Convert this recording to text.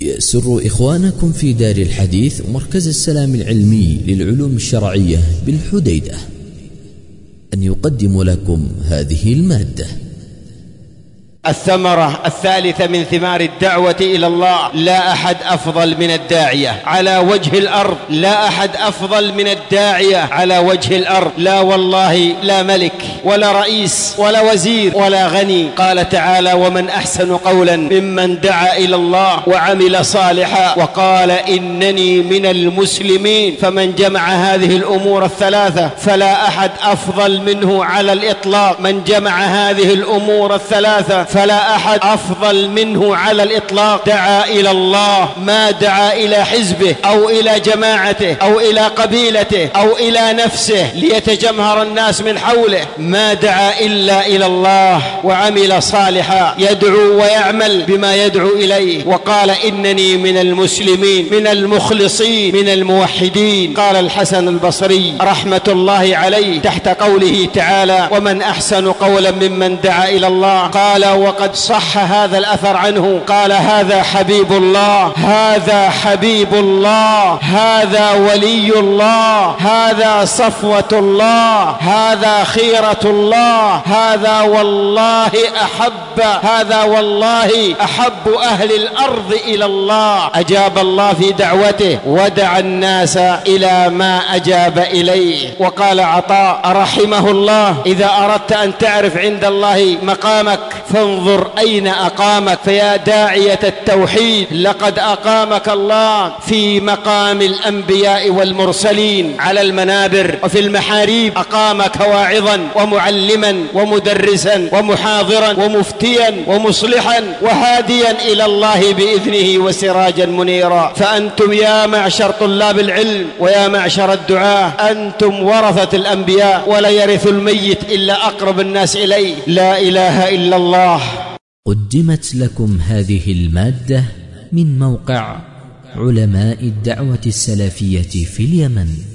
يسر إخوانكم في دار الحديث ومركز السلام العلمي للعلوم الشرعية بالحديدة أن يقدم لكم هذه المادة. الثمرة الثالثة من ثمار الدعوة إلى الله: لا أحد أفضل من الداعية على وجه الأرض. لا أحد أفضل من الداعية على وجه الأرض. لا والله، لا ملك ولا رئيس ولا وزير ولا غني. قال تعالى: ومن أحسن قولا ممن دعا إلى الله وعمل صالحا وقال إنني من المسلمين. فمن جمع هذه الأمور الثلاثة فلا أحد أفضل منه على الإطلاق. من جمع هذه الأمور الثلاثة فلا أحد أفضل منه على الإطلاق. دعا إلى الله، ما دعا إلى حزبه أو إلى جماعته أو إلى قبيلته أو إلى نفسه ليتجمهر الناس من حوله، ما دعا إلا إلى الله وعمل صالحا، يدعو ويعمل بما يدعو إليه. وقال إنني من المسلمين، من المخلصين، من الموحدين. قال الحسن البصري رحمة الله عليه تحت قوله تعالى: ومن أحسن قولا ممن دعا إلى الله. قال وقد صح هذا الأثر عنه، قال: هذا حبيب الله، هذا حبيب الله، هذا ولي الله، هذا صفوة الله، هذا خيرة الله، هذا والله أحب أهل الأرض إلى الله. أجاب الله في دعوته ودعا الناس إلى ما أجاب إليه. وقال عطاء رحمه الله: إذا أردت أن تعرف عند الله مقامك فانظر أين أقامك. فيا داعية التوحيد، لقد أقامك الله في مقام الأنبياء والمرسلين على المنابر وفي المحاريب. أقامك واعظا ومعلما ومدرسا ومحاضرا ومفتيا ومصلحا وهاديا إلى الله بإذنه وسراجا منيرا. فأنتم يا معشر طلاب العلم ويا معشر الدعاة، أنتم ورثة الأنبياء، ولا يرث الميت إلا أقرب الناس إليه. لا إله إلا الله. قدمت لكم هذه المادة من موقع علماء الدعوة السلفية في اليمن.